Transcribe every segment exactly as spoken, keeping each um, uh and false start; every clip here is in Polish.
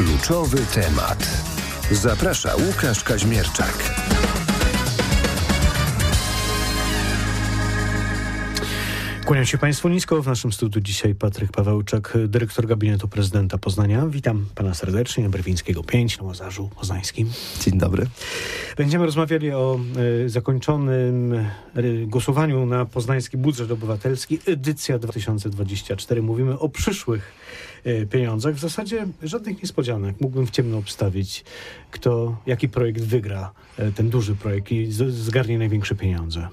Kluczowy temat. Zaprasza Łukasz Kaźmierczak. Kłaniam się Państwu nisko. W naszym studiu dzisiaj Patryk Pawełczak, dyrektor gabinetu prezydenta Poznania. Witam Pana serdecznie na Brwińskiego pięć na Łazarzu Poznańskim. Dzień dobry. Będziemy rozmawiali o y, zakończonym y, głosowaniu na poznański budżet obywatelski, edycja dwa tysiące dwudziesty czwarty. Mówimy o przyszłych y, pieniądzach. W zasadzie żadnych niespodzianek. Mógłbym w ciemno obstawić, kto, jaki projekt wygra, y, ten duży projekt i z, zgarnie największe pieniądze.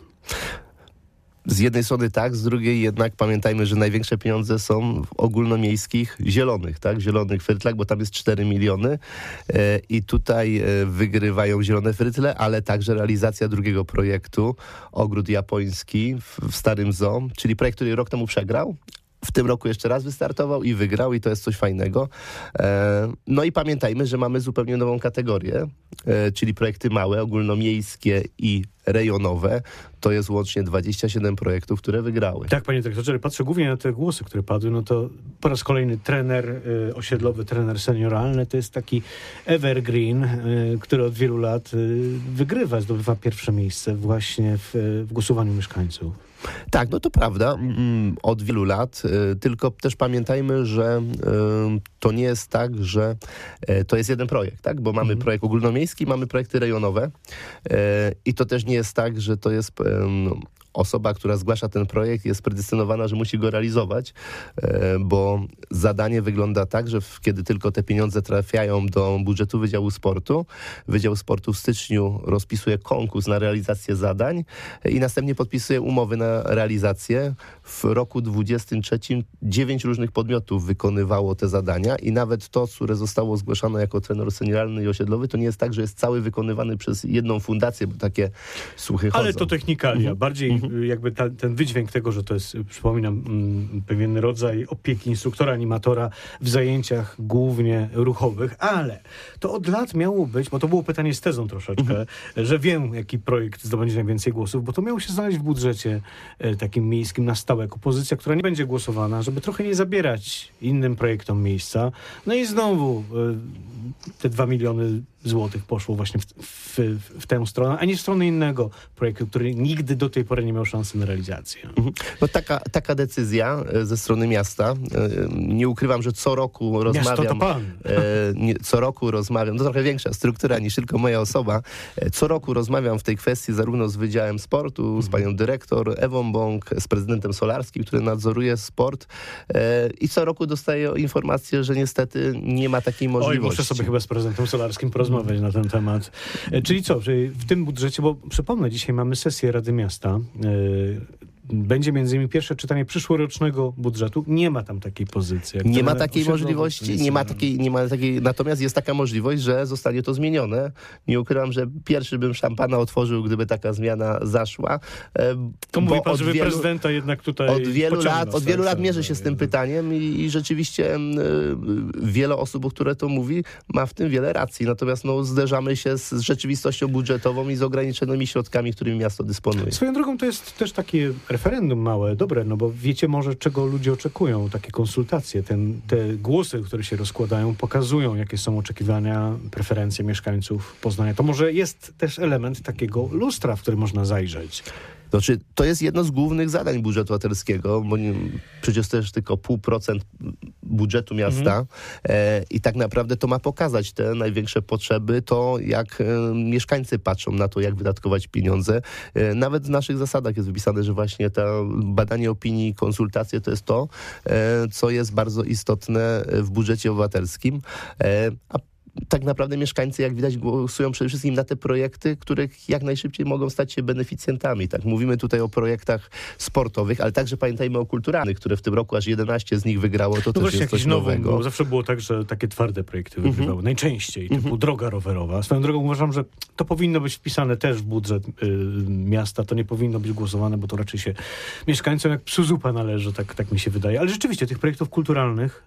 Z jednej strony tak, z drugiej jednak pamiętajmy, że największe pieniądze są w ogólnomiejskich zielonych, tak? Zielonych frytlach, bo tam jest cztery miliony e, i tutaj e, wygrywają zielone frytle, ale także realizacja drugiego projektu, Ogród Japoński w, w Starym Zoo, czyli projekt, który rok temu przegrał. W tym roku jeszcze raz wystartował i wygrał i to jest coś fajnego. E, no i pamiętajmy, że mamy zupełnie nową kategorię, e, czyli projekty małe, ogólnomiejskie i rejonowe. To jest łącznie dwadzieścia siedem projektów, które wygrały. Tak, panie dyrektorze, patrzę głównie na te głosy, które padły, no to po raz kolejny trener y, osiedlowy, trener senioralny, to jest taki evergreen, y, który od wielu lat y, wygrywa, zdobywa pierwsze miejsce właśnie w, w głosowaniu mieszkańców. Tak, no to prawda, od wielu lat, tylko też pamiętajmy, że to nie jest tak, że to jest jeden projekt, tak? Bo mamy mhm. projekt ogólnomiejski, mamy projekty rejonowe i to też nie jest tak, że to jest osoba, która zgłasza ten projekt, jest predestynowana, że musi go realizować, bo zadanie wygląda tak, że kiedy tylko te pieniądze trafiają do budżetu Wydziału Sportu, Wydział Sportu w styczniu rozpisuje konkurs na realizację zadań i następnie podpisuje umowy na realizację. W roku dwudziestym trzecim dziewięć różnych podmiotów wykonywało te zadania i nawet to, które zostało zgłaszane jako trener senioralny i osiedlowy, to nie jest tak, że jest cały wykonywany przez jedną fundację, bo takie słuchy chodzą. Ale to technikalia. Mhm. Bardziej mhm. jakby ta, ten wydźwięk tego, że to jest, przypominam, m, pewien rodzaj opieki instruktora, animatora w zajęciach głównie ruchowych, ale to od lat miało być, bo to było pytanie z tezą troszeczkę, mhm. że wiem, jaki projekt zdobędzie najwięcej głosów, bo to miało się znaleźć w budżecie e, takim miejskim na stałe, jako pozycja, która nie będzie głosowana, żeby trochę nie zabierać innym projektom miejsca. No i znowu e, te dwa miliony złotych poszło właśnie w, w, w tę stronę, a nie w stronę innego projektu, który nigdy do tej pory nie miał szansy na realizację. Mhm. No taka, taka decyzja ze strony miasta. Nie ukrywam, że co roku rozmawiam... Miasto to pan. Nie, co roku rozmawiam, to trochę większa struktura niż tylko moja osoba. Co roku rozmawiam w tej kwestii zarówno z Wydziałem Sportu, mhm. z panią dyrektor Ewą Bąk, z prezydentem Solarskim, który nadzoruje sport i co roku dostaję informację, że niestety nie ma takiej możliwości. Oj, muszę sobie chyba z prezydentem Solarskim porozmawiać na ten temat. Czyli co, czyli w tym budżecie, bo przypomnę, dzisiaj mamy sesję Rady Miasta, yy, będzie między innymi pierwsze czytanie przyszłorocznego budżetu. Nie ma tam takiej pozycji. Nie ma takiej możliwości, nie ma takiej, nie ma takiej, natomiast jest taka możliwość, że zostanie to zmienione. Nie ukrywam, że pierwszy bym szampana otworzył, gdyby taka zmiana zaszła. To mówi pan, od żeby wielu, prezydenta jednak tutaj od wielu lat, od wielu lat serce, mierzę się z tym pytaniem i, i rzeczywiście y, wiele osób, które to mówi, ma w tym wiele racji. Natomiast no, zderzamy się z rzeczywistością budżetową i z ograniczonymi środkami, którymi miasto dysponuje. Swoją drogą to jest też takie referendum małe, dobre, no bo wiecie może, czego ludzie oczekują, takie konsultacje, ten, te głosy, które się rozkładają, pokazują, jakie są oczekiwania, preferencje mieszkańców Poznania. To może jest też element takiego lustra, w który można zajrzeć. Znaczy, to jest jedno z głównych zadań budżetu obywatelskiego, bo nie, przecież to jest tylko pół procent budżetu miasta mhm. e, i tak naprawdę to ma pokazać te największe potrzeby, to jak e, mieszkańcy patrzą na to, jak wydatkować pieniądze. E, nawet w naszych zasadach jest wypisane, że właśnie to badanie opinii, konsultacje to jest to, e, co jest bardzo istotne w budżecie obywatelskim. E, a tak naprawdę mieszkańcy, jak widać, głosują przede wszystkim na te projekty, których jak najszybciej mogą stać się beneficjentami. Tak, mówimy tutaj o projektach sportowych, ale także pamiętajmy o kulturalnych, które w tym roku aż jedenaście z nich wygrało. To no też jest coś nowego. Bo zawsze było tak, że takie twarde projekty wygrywały. Mm-hmm. Najczęściej, typu mm-hmm. droga rowerowa. Swoją drogą uważam, że to powinno być wpisane też w budżet y, miasta. To nie powinno być głosowane, bo to raczej się mieszkańcom jak psu zupa należy, tak, tak mi się wydaje. Ale rzeczywiście tych projektów kulturalnych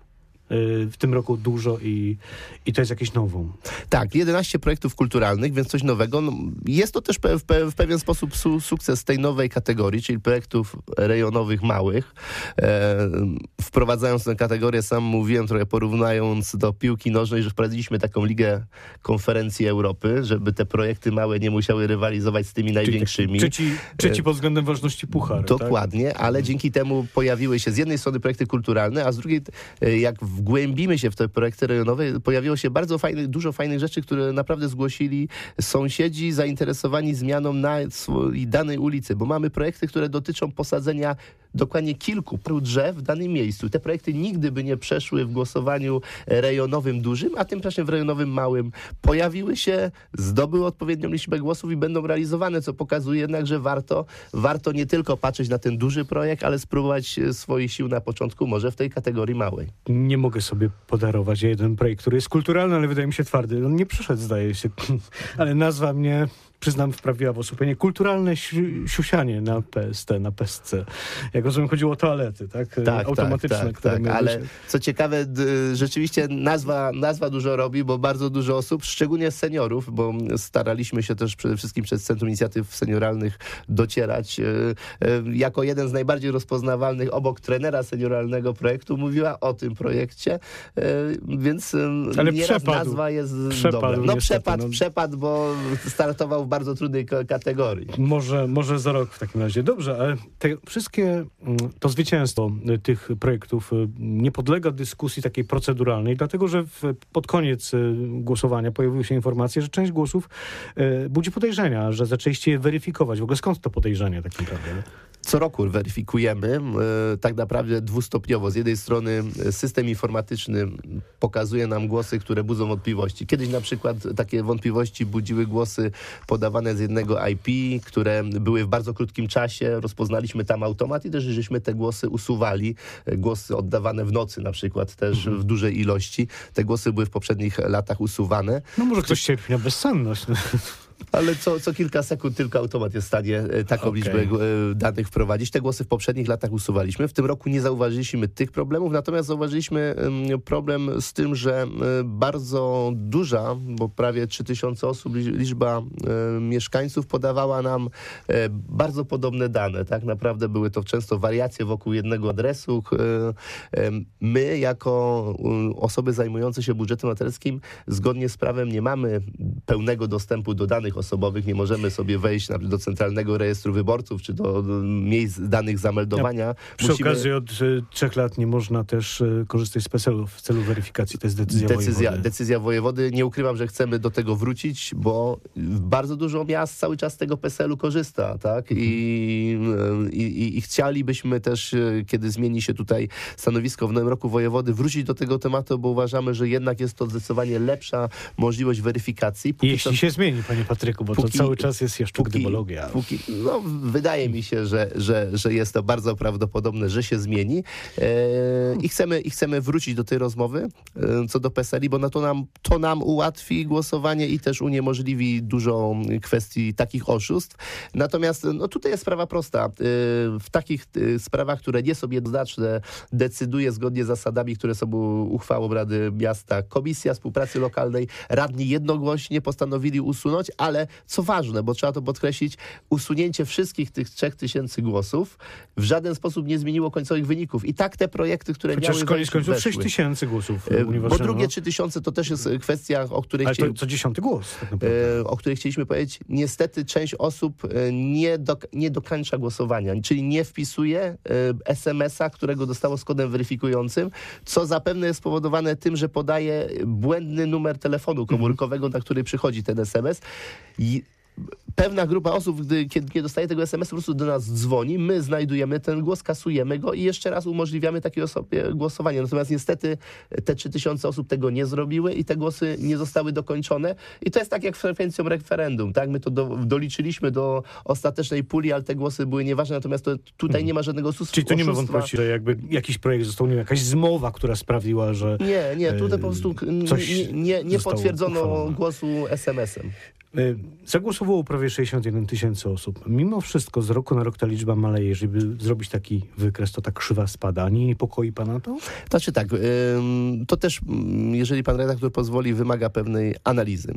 w tym roku dużo i, i to jest jakieś nowum. Tak, jedenaście projektów kulturalnych, więc coś nowego. No, jest to też pe, w, pe, w pewien sposób su, sukces tej nowej kategorii, czyli projektów rejonowych małych. E, wprowadzając tę kategorię, sam mówiłem, trochę porównując do piłki nożnej, że wprowadziliśmy taką ligę konferencji Europy, żeby te projekty małe nie musiały rywalizować z tymi największymi. Trzeci, trzeci pod względem ważności puchar. Dokładnie, tak? Ale dzięki temu pojawiły się z jednej strony projekty kulturalne, a z drugiej, jak wgłębimy się w te projekty rejonowe, pojawiło się bardzo fajnych, dużo fajnych rzeczy, które naprawdę zgłosili sąsiedzi zainteresowani zmianą na danej ulicy, bo mamy projekty, które dotyczą posadzenia dokładnie kilku drzew w danym miejscu. Te projekty nigdy by nie przeszły w głosowaniu rejonowym dużym, a tymczasem w rejonowym małym pojawiły się, zdobyły odpowiednią liczbę głosów i będą realizowane, co pokazuje jednak, że warto, warto nie tylko patrzeć na ten duży projekt, ale spróbować swoich sił na początku może w tej kategorii małej. Nie mogę sobie podarować jeden projekt, który jest kulturalny, ale wydaje mi się twardy. On nie przyszedł, zdaje się, ale nazwa mnie... Przyznam, wprawiła w osłupienie. Kulturalne siu- siusianie na P S T, na P S C. Jak rozumiem, chodziło o toalety, tak? Tak, automatyczne. tak, tak, które tak. Ale się... co ciekawe, d- rzeczywiście nazwa, nazwa dużo robi, bo bardzo dużo osób, szczególnie seniorów, bo staraliśmy się też przede wszystkim przez Centrum Inicjatyw Senioralnych docierać, e, e, jako jeden z najbardziej rozpoznawalnych obok trenera senioralnego projektu mówiła o tym projekcie, e, więc ale nieraz przepadł. nazwa jest przepadł, dobra. No niestety, przepadł, no. przepadł, bo startował w bardzo trudnej k- kategorii. Może, może za rok w takim razie. Dobrze, ale te wszystkie, to zwycięstwo tych projektów nie podlega dyskusji takiej proceduralnej, dlatego że w, pod koniec głosowania pojawiły się informacje, że część głosów e, budzi podejrzenia, że zaczęliście je weryfikować. W ogóle skąd to podejrzenie tak naprawdę? Co roku weryfikujemy, e, tak naprawdę dwustopniowo. Z jednej strony system informatyczny pokazuje nam głosy, które budzą wątpliwości. Kiedyś na przykład takie wątpliwości budziły głosy podawane z jednego I P, które były w bardzo krótkim czasie. Rozpoznaliśmy tam automat i też żeśmy te głosy usuwali. Głosy oddawane w nocy na przykład też mhm. w dużej ilości. Te głosy były w poprzednich latach usuwane. No może ktoś cierpi na bezsenność. Ale co, co kilka sekund tylko automat jest w stanie taką okay. liczbę danych wprowadzić. Te głosy w poprzednich latach usuwaliśmy. W tym roku nie zauważyliśmy tych problemów, natomiast zauważyliśmy problem z tym, że bardzo duża, bo prawie trzy tysiące osób, liczba mieszkańców podawała nam bardzo podobne dane. Tak naprawdę były to często wariacje wokół jednego adresu. My, jako osoby zajmujące się budżetem obywatelskim, zgodnie z prawem nie mamy pełnego dostępu do danych osobowych, nie możemy sobie wejść na, do Centralnego Rejestru Wyborców, czy do, do miejsc danych zameldowania. Ja, przy Musimy... okazji od y, trzech lat nie można też y, korzystać z P E S E L-u w celu weryfikacji. To jest decyzja, decyzja wojewody. Decyzja wojewody. Nie ukrywam, że chcemy do tego wrócić, bo bardzo dużo miast cały czas z tego P E S E L-u korzysta, tak? Mhm. I, i, I chcielibyśmy też, kiedy zmieni się tutaj stanowisko w nowym roku wojewody, wrócić do tego tematu, bo uważamy, że jednak jest to zdecydowanie lepsza możliwość weryfikacji. Póki Jeśli to... się zmieni, panie Patryku, bo póki, to cały czas jest jeszcze póki, gdybologia. Póki, no, wydaje mi się, że, że, że jest to bardzo prawdopodobne, że się zmieni e, i, chcemy, i chcemy wrócić do tej rozmowy e, co do P E S E L-i, bo no to, nam, to nam ułatwi głosowanie i też uniemożliwi dużo kwestii takich oszustw. Natomiast no, tutaj jest sprawa prosta. E, w takich e, sprawach, które nie są jednoznaczne, decyduje zgodnie z zasadami, które są uchwałą Rady Miasta Komisja Współpracy Lokalnej. Radni jednogłośnie postanowili usunąć, ale co ważne, bo trzeba to podkreślić, usunięcie wszystkich tych trzech tysięcy głosów w żaden sposób nie zmieniło końcowych wyników. I tak te projekty, które Chociaż miały koniec końców sześć tysięcy głosów. Bo drugie trzy tysiące to też jest kwestia, o której Ale chcieli... to co dziesiąty głos. Tak o której chcieliśmy powiedzieć. Niestety część osób nie, do, nie dokończa głosowania, czyli nie wpisuje es em es a, którego dostało z kodem weryfikującym, co zapewne jest spowodowane tym, że podaje błędny numer telefonu komórkowego, mm-hmm. na który przychodzi ten es em es. I pewna grupa osób, gdy, kiedy nie dostaje tego es em es, po prostu do nas dzwoni, my znajdujemy ten głos, kasujemy go i jeszcze raz umożliwiamy takiej osobie głosowanie. Natomiast niestety te trzy tysiące osób tego nie zrobiły i te głosy nie zostały dokończone. I to jest tak jak z frekwencją referendum, tak? My to do, doliczyliśmy do ostatecznej puli, ale te głosy były nieważne, natomiast to, tutaj nie ma żadnego oszustwa. Czyli to nie ma wątpliwości, że jakby jakiś projekt został, nie wiem, jakaś zmowa, która sprawiła, że... Nie, nie, tutaj po prostu nie, nie, nie potwierdzono uchwalone. Głosu es em es em. Zagłosowało prawie sześćdziesiąt jeden tysięcy osób. Mimo wszystko z roku na rok ta liczba maleje. Jeżeli by zrobić taki wykres, to ta krzywa spada. Nie niepokoi pana to? Znaczy tak, to też, jeżeli pan redaktor pozwoli, wymaga pewnej analizy.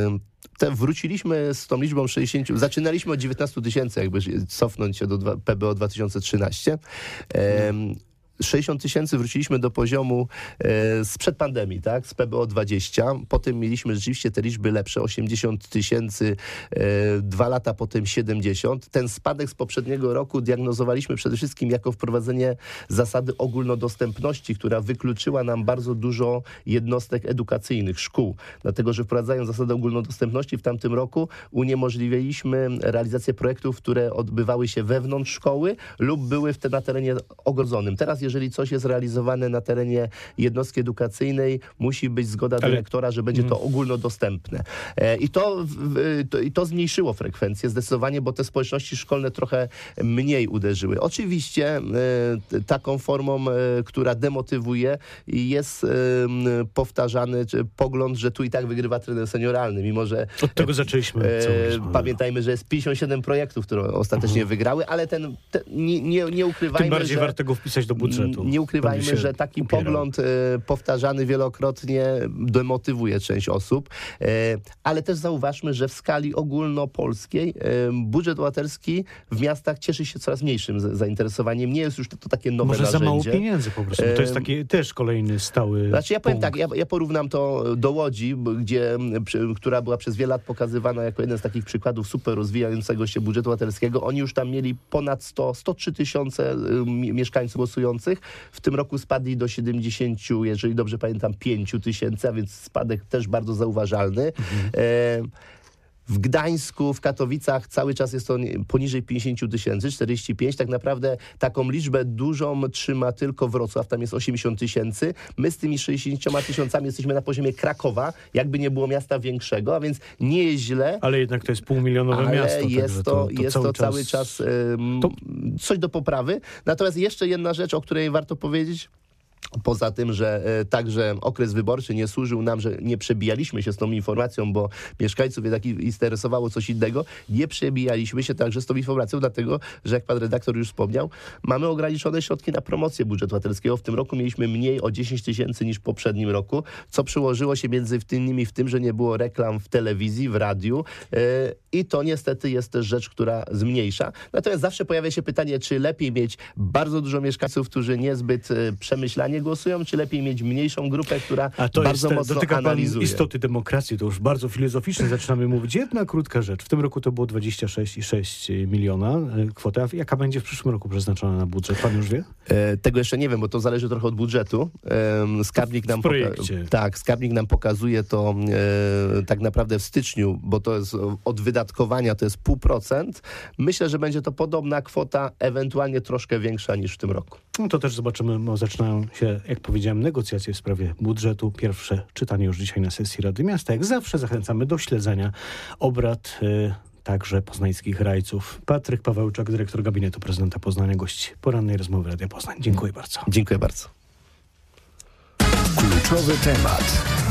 Te wróciliśmy z tą liczbą sześćdziesiąt, zaczynaliśmy od dziewiętnastu tysięcy, jakby cofnąć się do P B O dwa tysiące trzynaście. Hmm. sześćdziesiąt tysięcy wróciliśmy do poziomu e, sprzed pandemii, tak, z P B O dwadzieścia. Potem mieliśmy rzeczywiście te liczby lepsze, osiemdziesiąt tysięcy, e, dwa lata potem siedemdziesiąt. Ten spadek z poprzedniego roku diagnozowaliśmy przede wszystkim jako wprowadzenie zasady ogólnodostępności, która wykluczyła nam bardzo dużo jednostek edukacyjnych, szkół. Dlatego, że wprowadzając zasadę ogólnodostępności w tamtym roku uniemożliwiliśmy realizację projektów, które odbywały się wewnątrz szkoły lub były wtedy na terenie ogrodzonym. Teraz jeżeli coś jest realizowane na terenie jednostki edukacyjnej, musi być zgoda Ale... dyrektora, że będzie to ogólnodostępne. E, i, to, w, to, I to zmniejszyło frekwencję zdecydowanie, bo te społeczności szkolne trochę mniej uderzyły. Oczywiście e, taką formą, e, która demotywuje, jest e, powtarzany czy, pogląd, że tu i tak wygrywa trener senioralny, mimo że... Od tego zaczęliśmy. E, pamiętajmy, że jest pięćdziesiąt siedem projektów, które ostatecznie uh-huh. wygrały, ale ten, ten nie, nie, nie ukrywajmy, Tym bardziej że... warto go wpisać do budżetu. Nie ukrywajmy, że taki upierał. pogląd e, powtarzany wielokrotnie demotywuje część osób, e, ale też zauważmy, że w skali ogólnopolskiej e, budżet obywatelski w miastach cieszy się coraz mniejszym z, zainteresowaniem. Nie jest już to, to takie nowe Może narzędzie. Może za mało pieniędzy po prostu. To jest taki też kolejny stały Znaczy ja powiem punkt. tak, ja, ja porównam to do Łodzi, gdzie, przy, która była przez wiele lat pokazywana jako jeden z takich przykładów super rozwijającego się budżetu obywatelskiego. Oni już tam mieli ponad sto, sto trzy tysiące mieszkańców głosujących. W tym roku spadli do siedemdziesięciu, jeżeli dobrze pamiętam, pięciu tysięcy, a więc spadek też bardzo zauważalny. Mhm. E, W Gdańsku, w Katowicach cały czas jest to poniżej pięćdziesiąt tysięcy, czterdzieści pięć. Tak naprawdę taką liczbę dużą trzyma tylko Wrocław, tam jest osiemdziesiąt tysięcy. My z tymi sześćdziesięcioma tysiącami jesteśmy na poziomie Krakowa, jakby nie było miasta większego, a więc nie jest źle. Ale jednak to jest półmilionowe ale miasto. jest to, to, to, jest cały, to czas... cały czas um, to... coś do poprawy. Natomiast jeszcze jedna rzecz, o której warto powiedzieć. Poza tym, że e, także okres wyborczy nie służył nam, że nie przebijaliśmy się z tą informacją, bo mieszkańców jednak interesowało coś innego, nie przebijaliśmy się także z tą informacją, dlatego, że jak pan redaktor już wspomniał, mamy ograniczone środki na promocję budżetu obywatelskiego. W tym roku mieliśmy mniej o dziesięć tysięcy niż w poprzednim roku, co przyłożyło się między innymi w tym, że nie było reklam w telewizji, w radiu e, i to niestety jest też rzecz, która zmniejsza. Natomiast zawsze pojawia się pytanie, czy lepiej mieć bardzo dużo mieszkańców, którzy niezbyt e, przemyślanie głosują, czy lepiej mieć mniejszą grupę, która A to bardzo jest, mocno dotyka analizuje. Pan istoty demokracji, to już bardzo filozoficznie zaczynamy mówić. Jedna krótka rzecz. W tym roku to było dwadzieścia sześć przecinek sześć miliona kwota. Jaka będzie w przyszłym roku przeznaczona na budżet? Pan już wie? E, tego jeszcze nie wiem, bo to zależy trochę od budżetu. E, skarbnik nam w projekcie. Poka- tak, skarbnik nam pokazuje to e, tak naprawdę w styczniu, bo to jest od wydatkowania to jest pół procent. Myślę, że będzie to podobna kwota, ewentualnie troszkę większa niż w tym roku. No to też zobaczymy, bo zaczynają się, jak powiedziałem, negocjacje w sprawie budżetu. Pierwsze czytanie już dzisiaj na sesji Rady Miasta. Jak zawsze zachęcamy do śledzenia obrad y, także poznańskich rajców. Patryk Pawełczak, dyrektor gabinetu prezydenta Poznania, gość porannej rozmowy Radia Poznań. Dziękuję bardzo. Dziękuję bardzo. Kluczowy temat.